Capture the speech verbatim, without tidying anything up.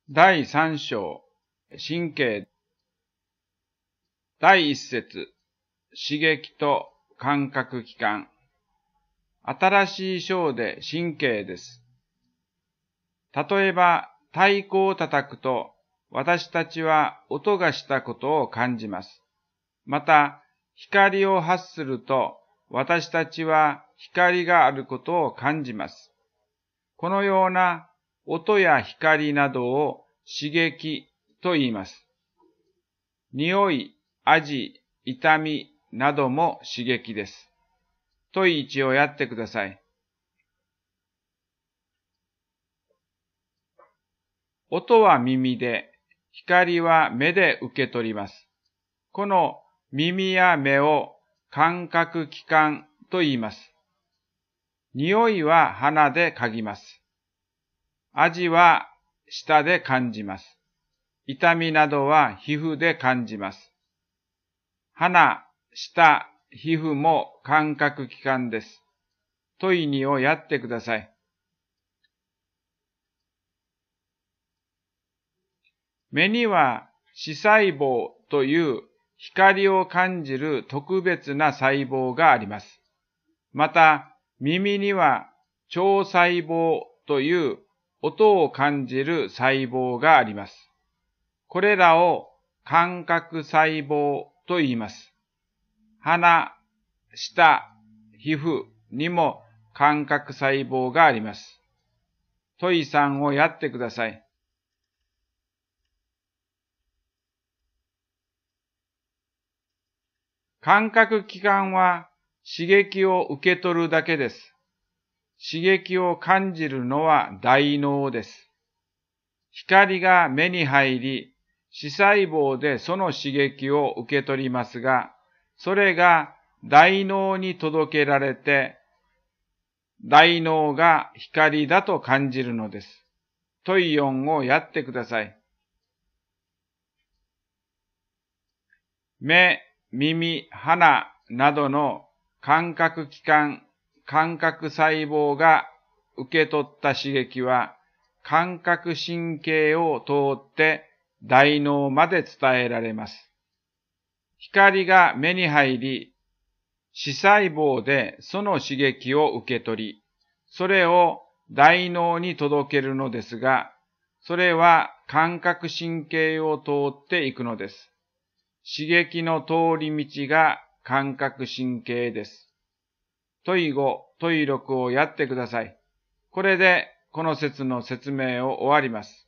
だいさん章、神経。だいいっ節、刺激と感覚器官。新しい章で神経です。例えば、太鼓を叩くと、私たちは音がしたことを感じます。また、光を発すると、私たちは光があることを感じます。このような音や光などを刺激と言います。匂い、味、痛みなども刺激です。問いいちをやってください。音は耳で、光は目で受け取ります。この耳や目を感覚器官と言います。匂いは鼻で嗅ぎます。味は舌で感じます。痛みなどは皮膚で感じます。鼻、舌、皮膚も感覚器官です。問いにをやってください。目には視細胞という光を感じる特別な細胞があります。また、耳には聴細胞という音を感じる細胞があります。これらを感覚細胞と言います。鼻、舌、皮膚にも感覚細胞があります。問いさんをやってください。感覚器官は刺激を受け取るだけです。刺激を感じるのは大脳です。光が目に入り、視細胞でその刺激を受け取りますが、それが大脳に届けられて、大脳が光だと感じるのです。問いよんをやってください。目、耳、鼻などの感覚器官、感覚細胞が受け取った刺激は、感覚神経を通って大脳まで伝えられます。光が目に入り、視細胞でその刺激を受け取り、それを大脳に届けるのですが、それは感覚神経を通っていくのです。刺激の通り道が感覚神経です。問いご、問いろくをやってください。これでこの説の説明を終わります。